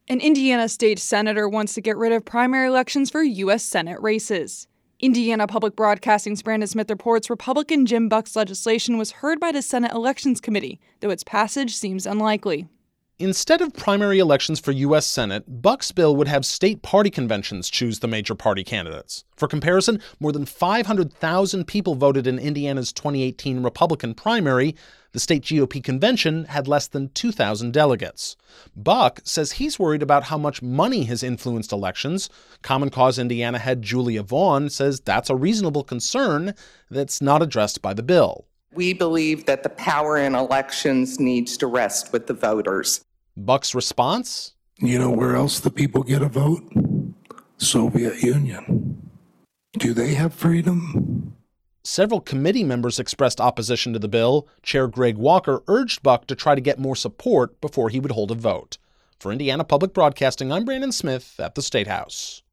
An Indiana state senator wants to get rid of primary elections for U.S. Senate races. Indiana Public Broadcasting's Brandon Smith reports Republican Jim Buck's legislation was heard by the Senate Elections Committee, though its passage seems unlikely. Instead of primary elections for U.S. Senate, Buck's bill would have state party conventions choose the major party candidates. For comparison, more than 500,000 people voted in Indiana's 2018 Republican primary. The state GOP convention had less than 2,000 delegates. Buck says he's worried about how much money has influenced elections. Common Cause Indiana head Julia Vaughn says that's a reasonable concern that's not addressed by the bill. We believe that the power in elections needs to rest with the voters. Buck's response? You know where else the people get a vote? Soviet Union. Do they have freedom? Several committee members expressed opposition to the bill. Chair Greg Walker urged Buck to try to get more support before he would hold a vote. For Indiana Public Broadcasting, I'm Brandon Smith at the State House.